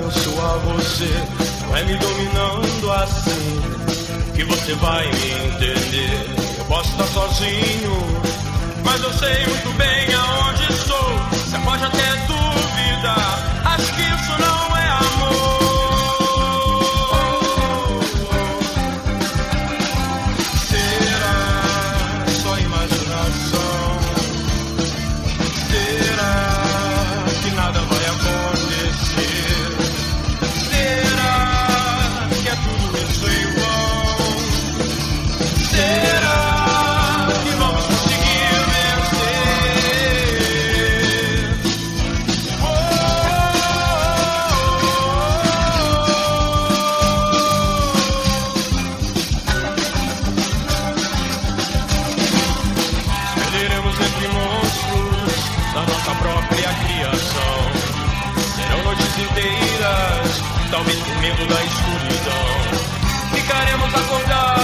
penso a você, não é me dominando assim que você vai me entender. Eu posso estar sozinho, mas eu sei muito bem aonde estou. Você pode até duvidar, acho que isso não é amor. Talvez por medo da escuridão, ficaremos acordados